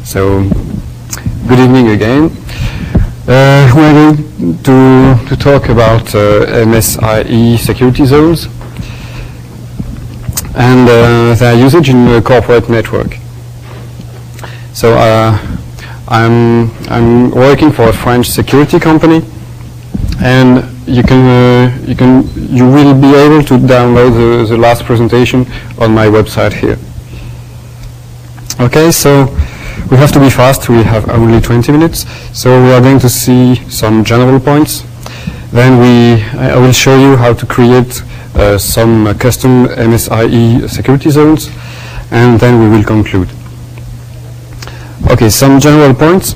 So, good evening again. We're going to talk about MSIE security zones and their usage in a corporate network. So, I'm working for a French security company, and you will be able to download the last presentation on my website here. Okay, so we have to be fast. We have only 20 minutes, so we are going to see some general points. Then I will show you how to create some custom MSIE security zones, and then we will conclude. Okay, some general points.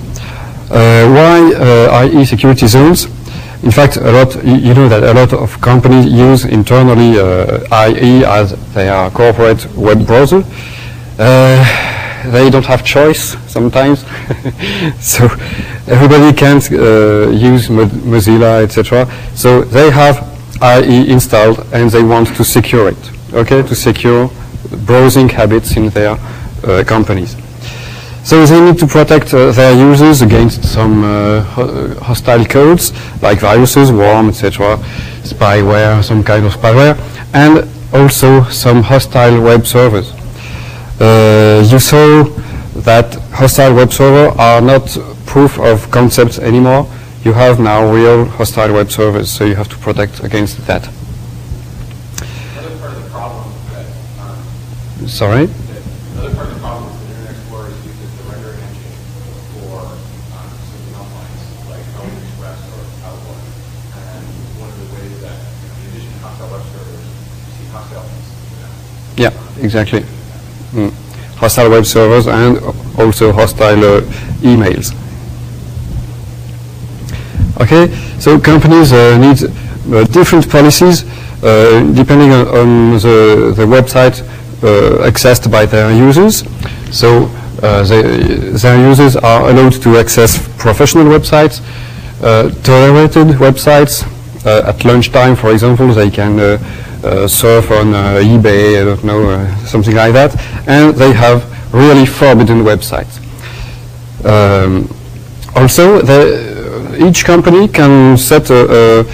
Why IE security zones? In fact, you know that a lot of companies use internally IE as their corporate web browser. They don't have choice sometimes, so everybody can't use Mozilla, etc. So they have IE installed and they want to secure it, okay, to secure browsing habits in their companies. So they need to protect their users against some hostile codes like viruses, worm, etc., spyware, some kind of spyware, and also some hostile web servers. You saw that hostile web servers are not proof of concepts anymore. You have now real hostile web servers, so you have to protect against that. Another part of the problem that Sorry? Another part of the problem is that Internet Explorer uses the rendering engine for something online like Home Express or Outlook. And one of the ways that, in addition to hostile web servers, you see hostile links. Yeah, exactly. Hostile web servers and also hostile emails. Okay, so companies need different policies depending on the website accessed by their users. So their users are allowed to access professional websites, tolerated websites. At lunchtime, for example, they can surf on eBay, I don't know, something like that, and they have really forbidden websites. Also, each company can set a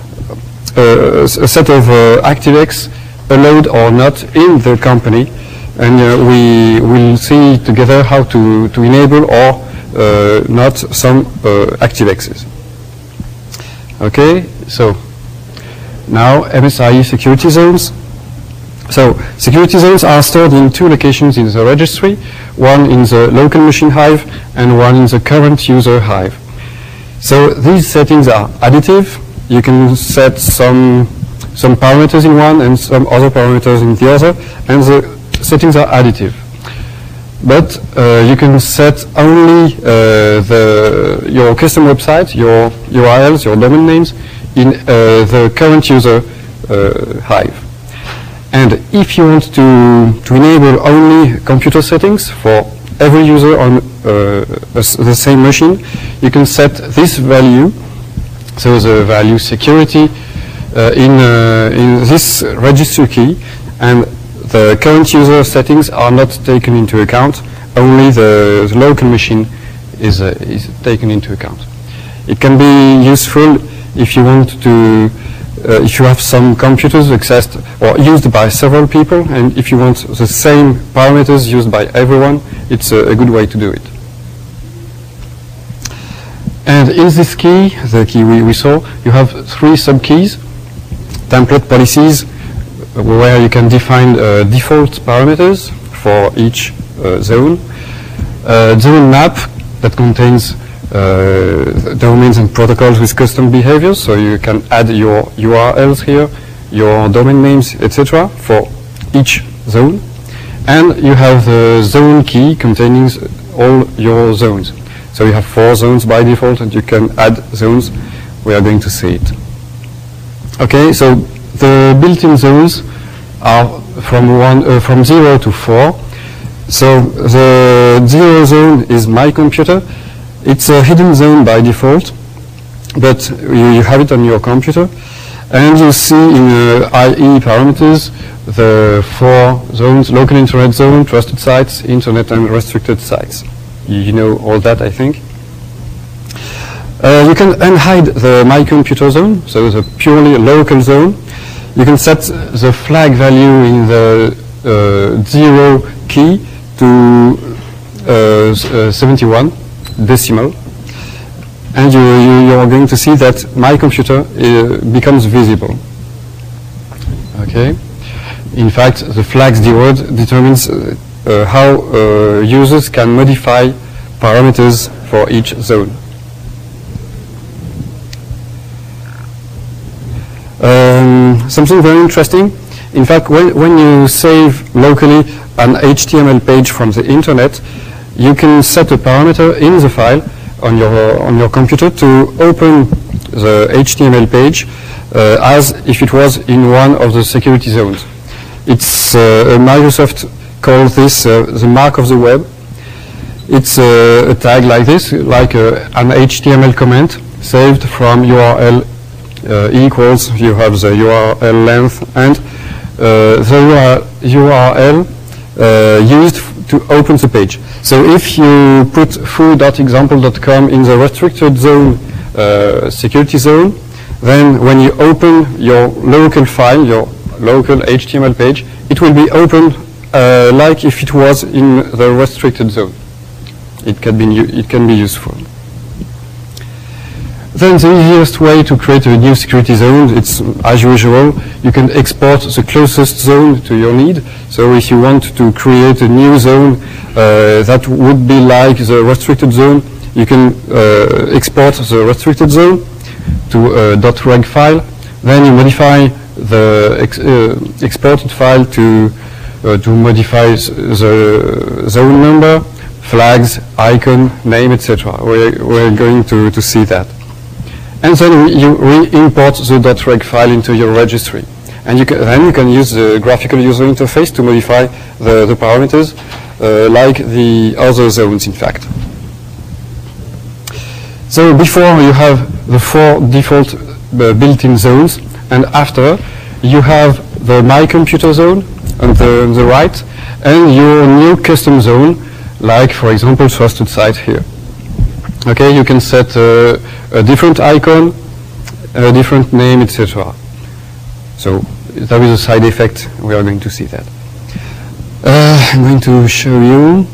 set of ActiveX allowed or not in the company, and we will see together how to enable or not some ActiveXs. Okay, so now MSIE security zones. So security zones are stored in two locations in the registry, one in the local machine hive and one in the current user hive. So these settings are additive. You can set some parameters in one and some other parameters in the other, and the settings are additive. But you can set only your custom website, your URLs, your domain names in the current user hive. And if you want to enable only computer settings for every user on the same machine, you can set this value, so the value security, in this registry key, and the current user settings are not taken into account. Only the local machine is taken into account. It can be useful if you want to, if you have some computers accessed or used by several people, and if you want the same parameters used by everyone, it's a good way to do it. And in this key, the key we saw, you have three subkeys: template policies, where you can define default parameters for each zone, zone map that contains domains and protocols with custom behaviors, so you can add your URLs here, your domain names, etc. for each zone. And you have the zone key containing all your zones. So you have 4 zones by default, and you can add zones. We are going to see it. Okay, so the built-in zones are from 0 to 4. So the 0 zone is my computer. It's a hidden zone by default, but you have it on your computer. And you see in IE parameters the 4 zones: local internet zone, trusted sites, internet and restricted sites. You know all that, I think. You can unhide the My Computer zone, so the purely local zone. You can set the flag value in the 0 key to 71 decimal. And you are going to see that My Computer becomes visible. Okay. In fact, the flags DWORD determines how users can modify parameters for each zone. Something very interesting. In fact, when you save locally an HTML page from the internet, you can set a parameter in the file on your computer to open the HTML page as if it was in one of the security zones. It's Microsoft calls this the mark of the web. It's a tag like this, like an HTML comment saved from URL equals, you have the URL length and the URL used to open the page. So if you put foo.example.com in the restricted zone security zone, then when you open your local file, your local HTML page, it will be opened like if it was in the restricted zone. It can be useful. Then the easiest way to create a new security zone, it's as usual, you can export the closest zone to your need. So if you want to create a new zone that would be like the restricted zone, you can export the restricted zone to a .reg file. Then you modify the exported file to modify the zone number, flags, icon, name, etc. We're going to see that. And then you re-import the .reg file into your registry. And then you can use the graphical user interface to modify the parameters like the other zones, in fact. So before you have the 4 default built-in zones, and after you have the My Computer zone on the right, and your new custom zone, like, for example, Trusted Site here. Okay, you can set a different icon, a different name, etc. So there is a side effect. We are going to see that. I'm going to show you.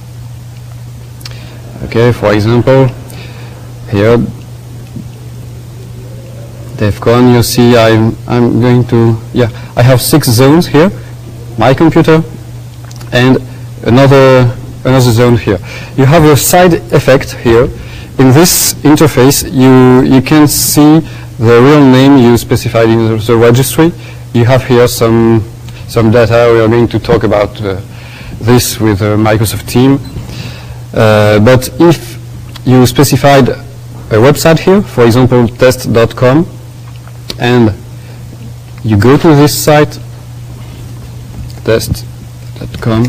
Okay, for example, here, DEFCON. You see, I'm going to. Yeah, I have 6 zones here. My Computer, and another zone here. You have a side effect here. In this interface, you can see the real name you specified in the registry. You have here some data. We are going to talk about this with the Microsoft team. But if you specified a website here, for example, test.com, and you go to this site, test.com,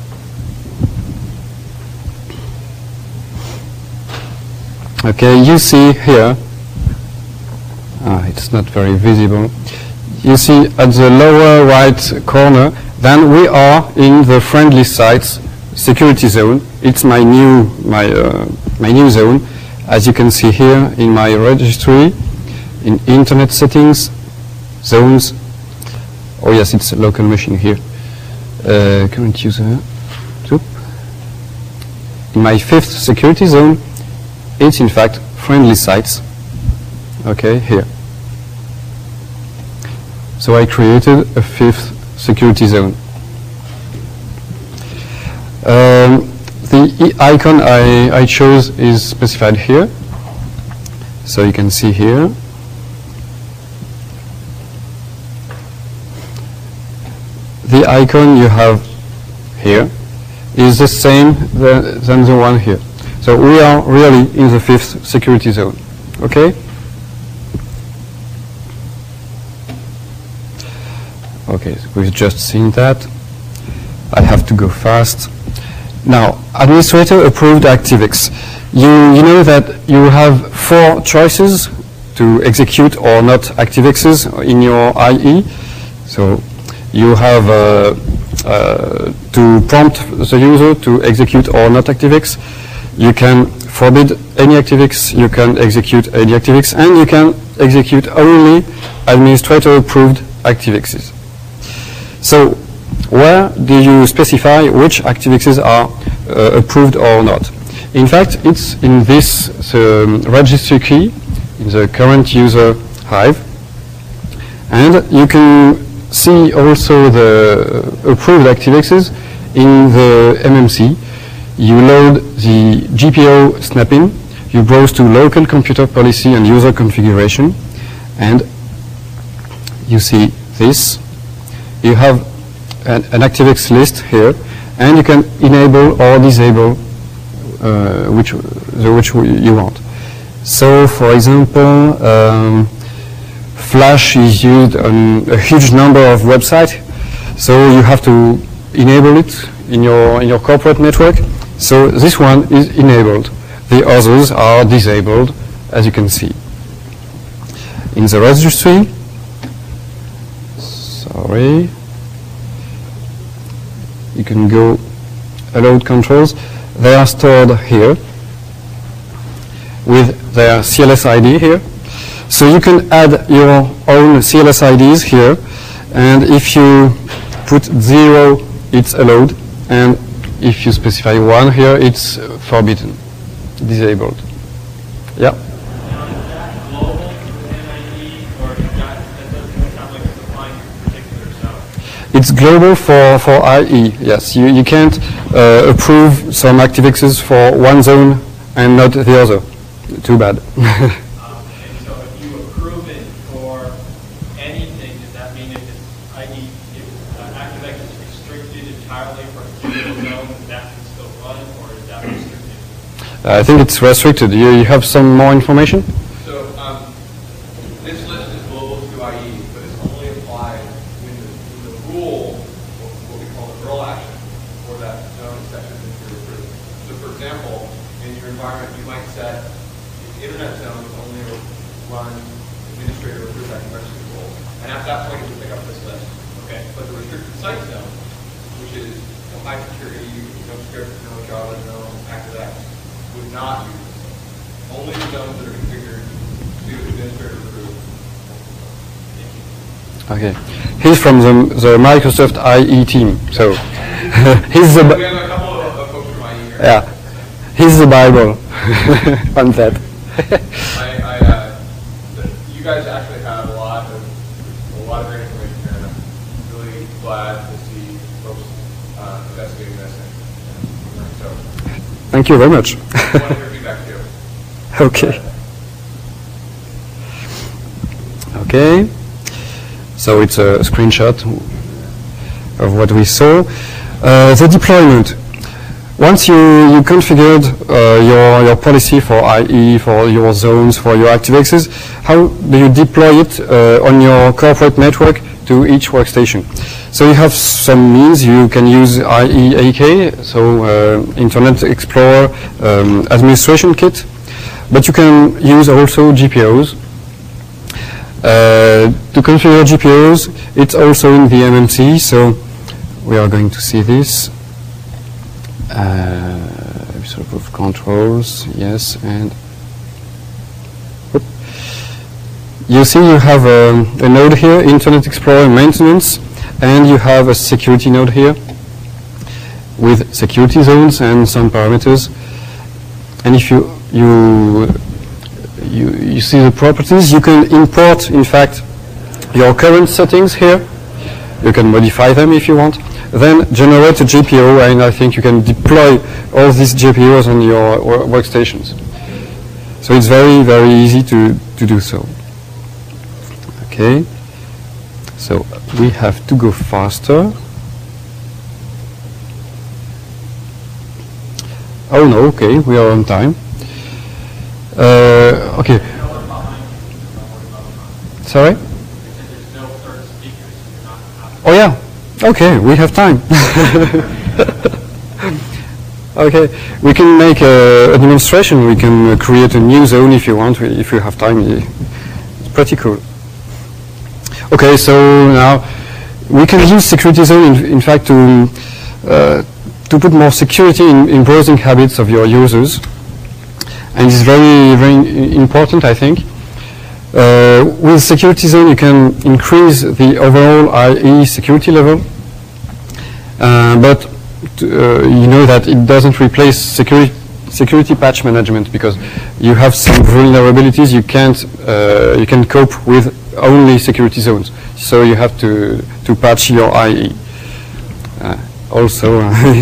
okay, you see here, it's not very visible, you see at the lower right corner, then we are in the friendly sites security zone. It's my new zone, as you can see here in my registry, in internet settings, zones. Oh yes, it's a local machine here. Current user. In my 5th security zone, it's in fact friendly sites. Okay, here. So I created a 5th security zone. The icon I chose is specified here. So you can see here. The icon you have here is the same than the one here. So we are really in the 5th security zone. Okay? Okay, so we've just seen that. I have to go fast. Now, administrator approved ActiveX. You know that you have 4 choices to execute or not ActiveXs in your IE. So you have to prompt the user to execute or not ActiveX. you can forbid any ActiveX, you can execute any ActiveX, and you can execute only administrator-approved ActiveXs. So where do you specify which ActiveXs are approved or not? In fact, it's in this registry key, in the current user Hive, and you can see also the approved ActiveXs in the MMC. You load the GPO snap-in, you browse to local computer policy and user configuration, and you see this. You have an ActiveX list here, and you can enable or disable which you want. So, for example, Flash is used on a huge number of websites, so you have to enable it in your corporate network. So this one is enabled. The others are disabled, as you can see. In the registry, sorry, you can go allowed controls. They are stored here with their CLS ID here. So you can add your own CLS IDs here, and if you put 0, it's allowed, and if you specify 1 here, it's forbidden, disabled. Yeah? It's global for IE, yes. You can't approve some ActiveXs for one zone and not the other. Too bad. And so if you approve it for anything, does that mean if it's IE, if ActiveX is restricted entirely for a particular zone, that can still run, or is that restricted? I think it's restricted. You have some more information? So this list is global to IE, but it's only applied when the rule, what we call the rule action, for that zone section is approved. So for example, in your environment, you might set the internet zone only run administrator approved ActiveX rules. And at that point, you pick up this list. Okay. But the restricted site zone, which is high security, no script, no Java, no ActiveX, would not use this. Only the zones that are configured to administrator approved. Okay. He's from the Microsoft IE team, so he's the. We have a couple of folks from IE here. Yeah, he's the Bible on that. You guys actually have a lot of great information here, and I'm really glad to see folks investigating this. And so, thank you very much. I want to hear feedback too. Okay. Okay. So it's a screenshot of what we saw. The deployment. Once you configured your policy for IE, for your zones, for your ActiveXs, how do you deploy it on your corporate network to each workstation? So you have some means. You can use IE/AK, so Internet Explorer administration kit, but you can use also GPOs. To configure GPOs, it's also in the MMC, so we are going to see this. Sort of controls, yes, and whoop. You see you have a node here, Internet Explorer maintenance, and you have a security node here with security zones and some parameters. And if you see the properties, you can import, in fact, your current settings here. You can modify them if you want. Then generate a GPO, and I think you can deploy all these GPOs on your workstations. So it's very, very easy to do so. Okay. So we have to go faster. Oh no, okay, we are on time. Okay. Sorry? Oh yeah. Okay, we have time. Okay, we can make a demonstration. We can create a new zone if you want, if you have time. It's pretty cool. Okay, so now we can use security zone, in fact, to to put more security in browsing habits of your users, and it's very, very important, I think. With Security Zone, you can increase the overall IE security level, but you know that it doesn't replace security patch management, because you have some vulnerabilities you can cope with only security zones. So you have to patch your IE. Also,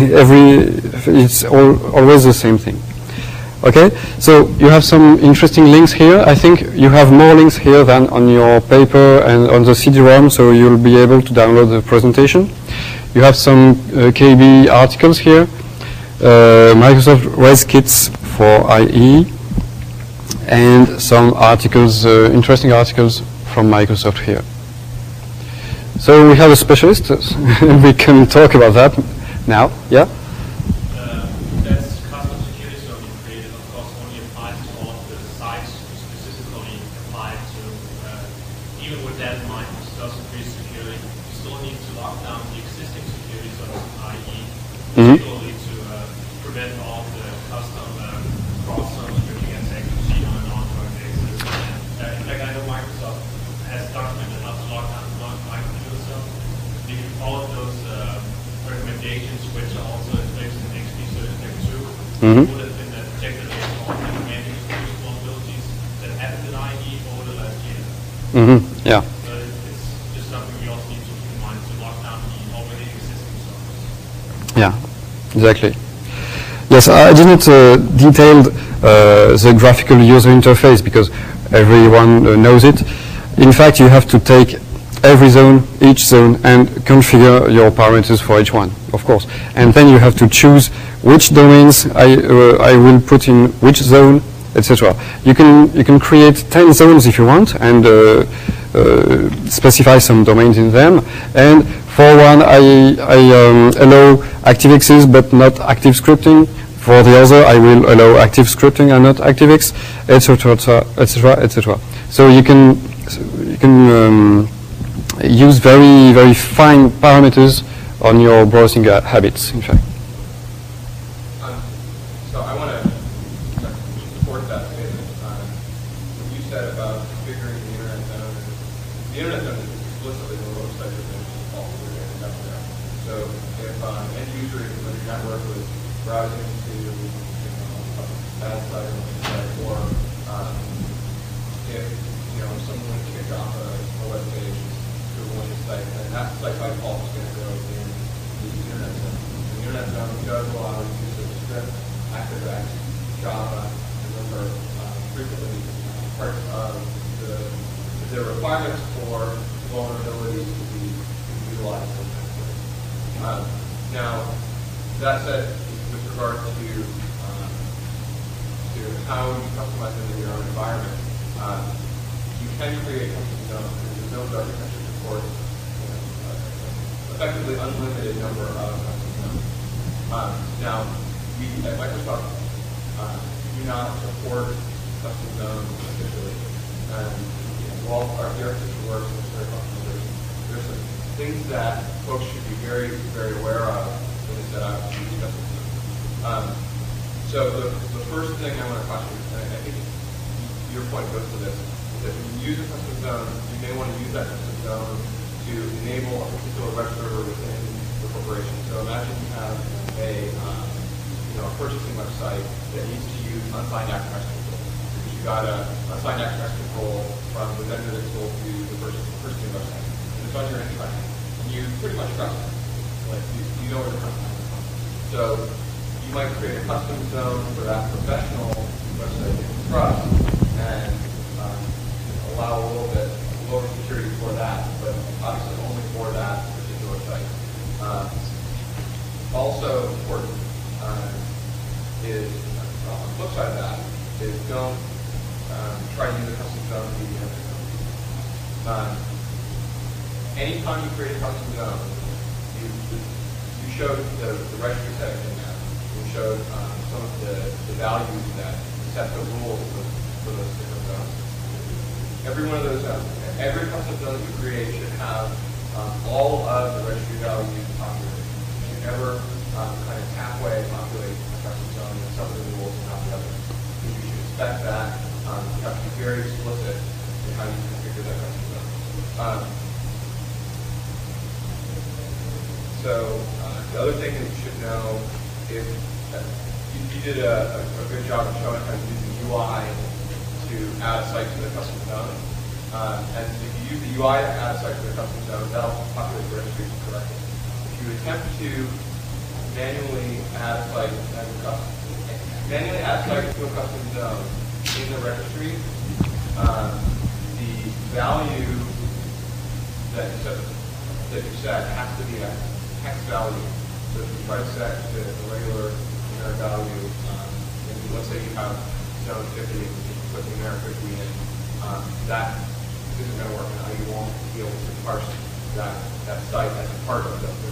it's always the same thing. Okay, so you have some interesting links here. I think you have more links here than on your paper and on the CD-ROM, so you'll be able to download the presentation. You have some KB articles here, Microsoft Res Kits for IE, and some articles, interesting articles from Microsoft here. So we have a specialist, and we can talk about that now. Yeah? That's custom security zone you created, of course, only applies to all of the sites you specifically applied to. Even with that in mind, which does increase security, you still need to lock down the existing security zones, i.e., particularly to prevent all the custom cross-zone scripting attacks you see on an ongoing basis. In fact, I know Microsoft has documented how to lock down micro zone. You can follow those recommendations, which are also in place in XP Certificate 2, would have been protected against all the demanding security vulnerabilities that happened in IE over the last year. Yeah. So it's just something we also need to keep in mind to lock down the already existing zones. Yeah, exactly. Yes, I didn't detail the graphical user interface because everyone knows it. In fact, you have to take every zone, each zone, and configure your parameters for each one, of course. And then you have to choose which domains I will put in which zone, etc. You can create 10 zones if you want, and specify some domains in them. And for one, I allow ActiveXs but not active scripting. For the other, I will allow active scripting and not ActiveX, etc., etc., etc. So you can use very, very fine parameters on your browsing habits, in fact. So I want to support that statement. What you said about configuring the Internet Zone. The Internet Zone is explicitly the remote site dimension all the way up there. So if an end user on your network was browsing to a bad site or if someone kicked off a web page to one site, and that site by default is going to go in the Internet Zone. The Internet Zone does allow you to script, ActiveX, Java, and those are frequently parts of the requirements for vulnerabilities to be utilized. Now, that said, with regard to how you customize it in your own environment, you can create custom zones. There's no architecture support effectively unlimited number of custom zones. Now, we at Microsoft do not support custom zones officially. And while our architecture works, there's some things that folks should be very, very aware of when they set out to use custom zones. So the first thing I want to caution, and I think your point goes to this, is that when you use a custom zone, you may want to use that custom zone to enable a particular web server within the corporation. So imagine you have a purchasing website that needs to use unsigned access control. Because you got an unsigned access control from the vendor that sold you the purchasing website. And it's on your intranet. And you pretty much trust it. Like you know where the customer is from. So you might create a custom zone for that professional website that you trust and allow a little bit lower security for that, but obviously only for that particular site. Also important is, on the flip side of that, is don't try to use a custom zone to be the other zone. Anytime you create a custom zone, you showed the registry setting in there. You showed some of the values that set the rules for those different zones. Every one of those zones, every custom zone that you create should have all of the registry values populated. You should never kind of halfway populate a custom zone and some of the rules and not the others. You should expect that. You have to be very explicit in how you configure that custom zone. The other thing that you should know is that you did a good job of showing how to use the UI to add a site to the custom zone. And if you use the UI to add a site to the custom zone, that'll populate the registry correctly. If you attempt to manually add a site to a custom zone in the registry, the value that you set has to be a hex value. So if you try to set the regular numeric value, and let's say you have zone 50 and you put numeric 50 in, that isn't going to work now. You won't be able to parse that site as a part of zone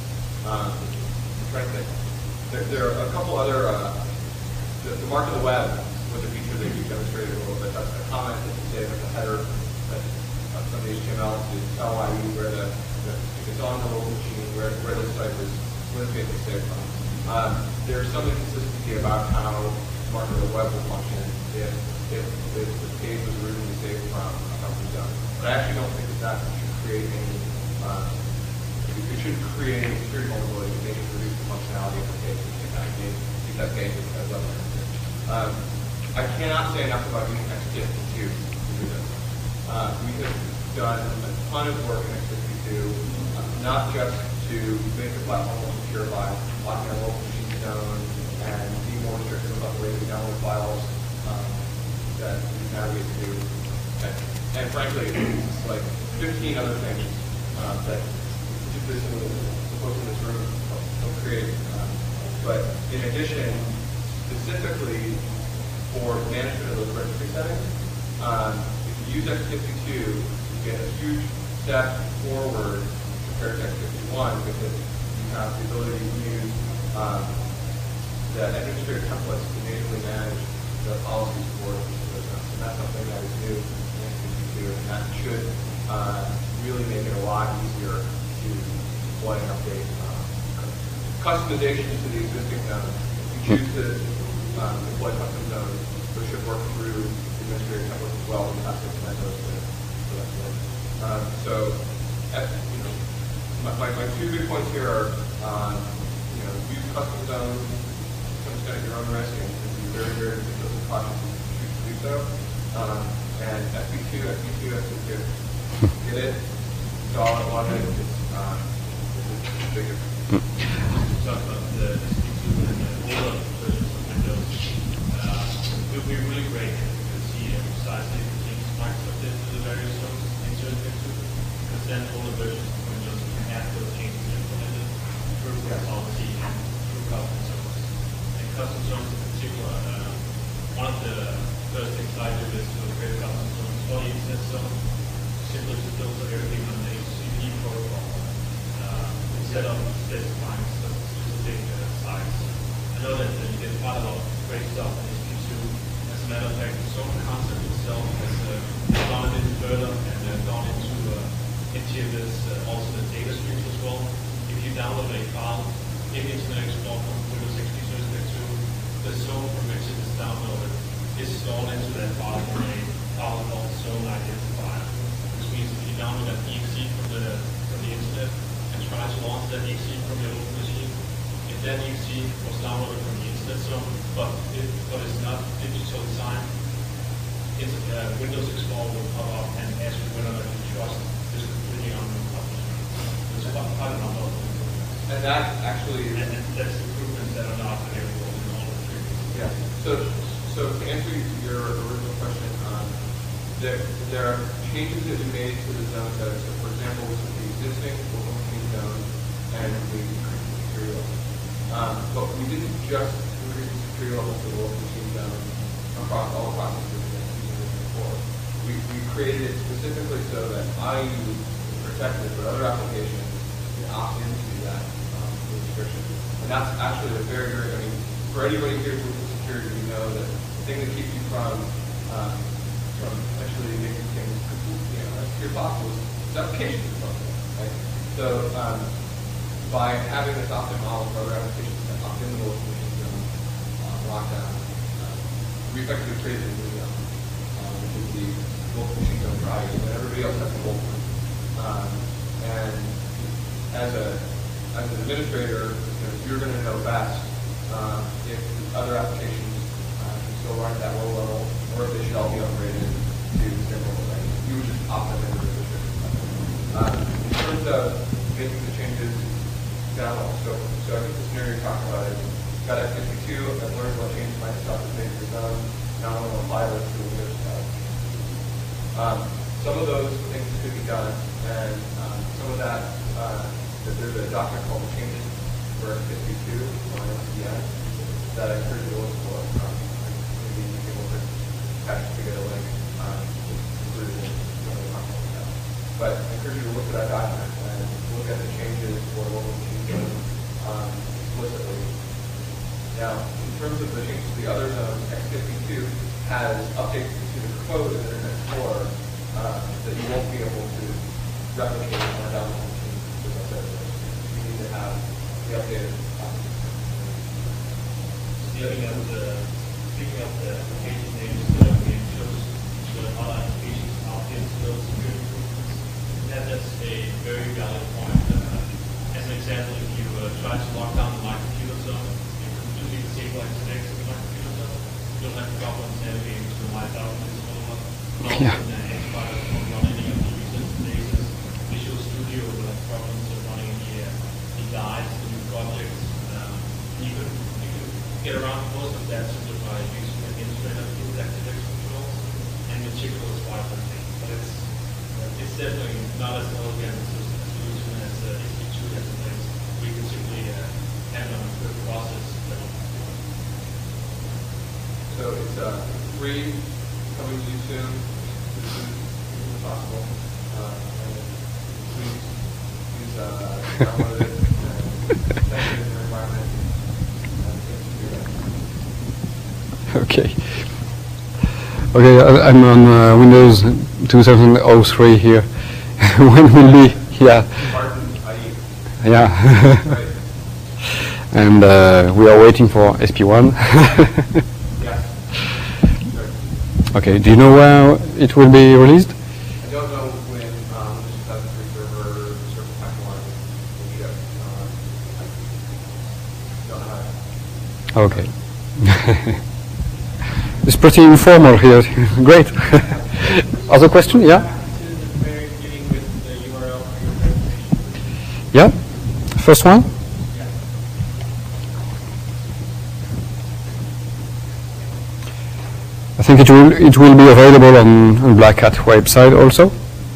50. Trying to think. There are a couple other, the mark of the web was a feature that you demonstrated a little bit. That's a comment that you say that the header of some of the HTML to tell you where if it's on the local machine, where the site was being saved from. There's some inconsistency about how mark of the web will function if the page was originally saved from a custom zone. But I actually don't think that should create any, it should create any security vulnerability. It may just reduce the functionality of the page and keep that page as well. I cannot say enough about using XKCD2 to do this. We have done a ton of work in XKCD2, not just to make the platform more secure by locking our local machine zone and being more restrictive about the way we download files that we navigate to. And frankly, it's like 15 other things that particularly some of the folks in this room don't create. But in addition, specifically for management of those registry settings, if you use XKCD2, you get a huge step forward compared to XKCD1 because you have the ability to use the administrator templates to natively manage the policies for those zones. And that's something that is new in XKCD2, and that should really make it a lot easier to deploy and update customizations to the existing zones. If you choose to deploy custom zones, those should work through the administrator templates as well. You have to implement those to that work. My two big points here are, use custom zones at your own risk and be very, very cautious if you choose to do so. And SP2, get it, install it, log it. It's bigger. Talk about the SP2 and the older versions of Windows. It would be really great if you could see precisely the changes Microsoft did to the various zones into X2, because then older versions of Windows can have those changes implemented through policy and through custom zones. And custom zones in particular, one of the first things I did is to create custom zones for the internet zone, simply to filter everything on the HTTP protocol instead of specifying specific sites. I know that you get quite a lot of great stuff in HP2. As a matter of fact, the zone concept itself has gone a bit further and gone into this also the data streams as well. If you download a file in Internet Explorer from Windows XP Service Pack 2, the zone from which it is downloaded is stored into that file in a file called zone identifier, which means if you download an exe from the internet and try to launch that exe from your local machine, if that exe was downloaded from the internet zone, but it's not digitally signed, Windows Explorer will pop up and ask you whether you trust this completely unknown publisher. There's quite a number of them. And that actually... And that's improvements that are not available in all the previous. Yeah. So to answer your original question, there are changes that we made to the zone settings. So for example, we took the existing local machine zone and we increased the security level. But we didn't just increase the security level for the local machine zone across all processes that we used before. We created it specifically so that IU is protected, but other applications can opt into that restriction. And that's actually a very, very, for anybody here who is security, you know that the thing that keeps you from actually making things as secure as possible is applications or something. Right? So by having this opt-in model for other applications that opt into the local machine zone lockdown, we effectively created a new zone, which is the local machine zone for IE, and everybody else has the old one. And as an administrator, you're going to know best if other applications can still run at that low level, or if they should all be upgraded to stable level. You would just opt them into the administrator. In terms of making the changes down level scope, so I think the scenario you're talking about is got X52, I've learned what changes my stuff is made for zone, now I want to apply those to the Windows stuff. Some of those things could be done, and some of that, there's a document called Changes for X52 on SDN that I encourage you to look for. Maybe you can look at patch to get a link included in some of the content like that. But I encourage you to look at that document and look at the changes for local machine zones explicitly. Now, in terms of the changes to the other zones, X52 has updates to the code in Internet Explorer that you won't be able to replicate on a download machine with us. You need to have the updated copy. Speaking of the application names, we chose the other applications opt-in to those security improvements. That's a very valid point. As an example, if you try to lock down the My Computer Zone, you completely disable XFX in the My Computer Zone. You don't have problems navigating to the My Document installer. Yeah. Xfire won't run any of the user interfaces. Visual Studio will have problems of running the guides, the new projects. You could get around most of that simply by using administrator with ActiveX controls and meticulous wireframing. But it's definitely not as elegant a solution as SP2 has in place. We can simply have it on a quick process. So it's free, coming to you soon, as soon as possible. And please download it and test it in your environment. Okay. Okay, I'm on Windows 2003 here. When will be? Yeah. Pardon, IE. Yeah. Right. And we are waiting for SP1. Yes. Right. Okay, do you know where it will be released? I don't know when the 2003 server pipeline will be up. I don't know. Okay. It's pretty informal here. Great. Other question? Yeah? Back to the very beginning with the URL for your presentation. Yeah? First one? Yeah. I think it will be available on Black Hat website also.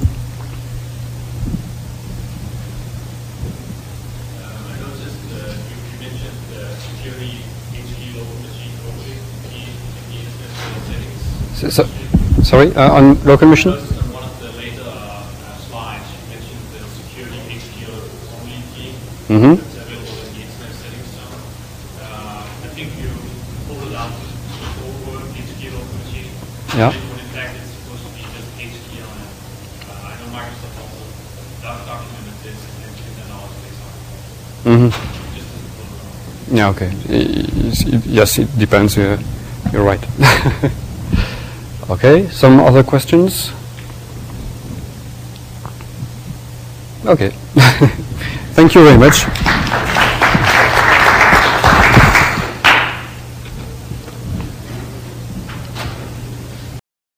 I noticed you mentioned security HQ local machine only in the settings. Sorry, on local machine? I noticed on one of the later slides you mentioned the security HQ only key Mm-hmm. that's available in the internet settings zone. I think you pulled it out to the whole word HQ local machine. Yeah. When in fact it's supposed to be just HQ on it. I know Microsoft also documented this and then all based on it. Mm-hmm. Just as a pull. Yeah, okay. Yes, it depends. You're right. Okay, some other questions? Okay. Thank you very much.